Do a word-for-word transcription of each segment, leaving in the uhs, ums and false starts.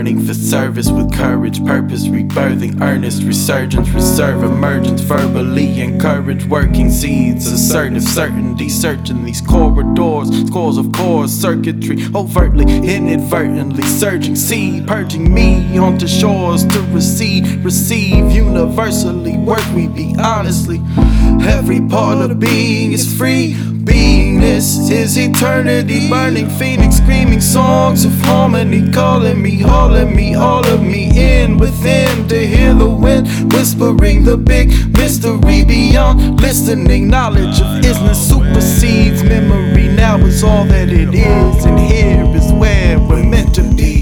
Burning for service with courage, purpose, rebirthing, earnest, resurgence, reserve, emergence, verbally encourage, working seeds, assertive certainty, searching these corridors, scores of cores, circuitry, overtly, inadvertently, surging seed, purging me onto shores to recede, receive, universally, work we be honestly. Every part of being is free. Beingness is eternity, burning phoenix, screaming songs of harmony, calling me, hauling me, all of me in within to hear the wind whispering the big mystery beyond listening. Knowledge of isness supersedes memory. Now is all that it is, and here is where we're meant to be.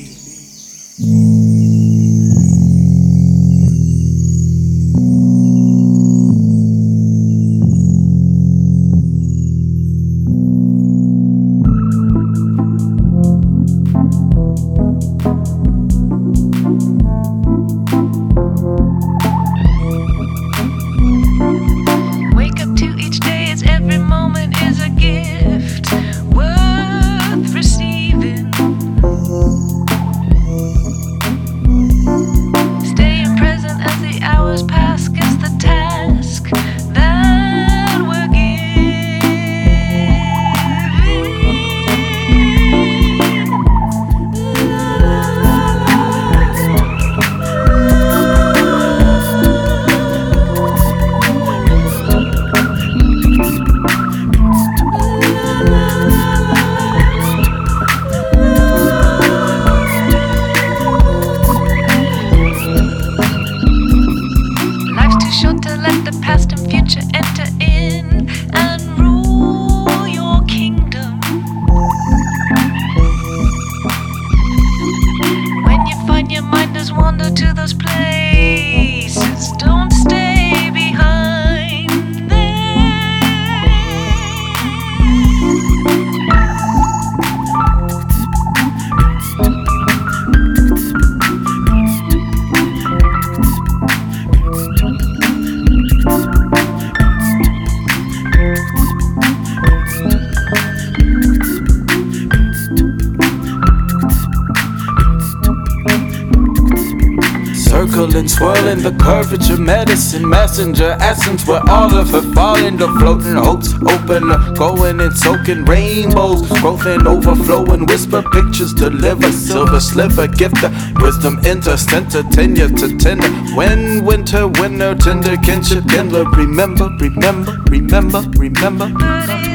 Wander to those places, don't stay behind Circling, swirling the curvature, medicine, messenger, essence, where all of it falling to floating hopes, open up, going and soaking rainbows, growth and overflowing, whisper pictures, deliver, silver sliver, gift of wisdom, intercenter, tenure to tender, when winter, winter, tender, kinship, kindler, remember, remember, remember, remember.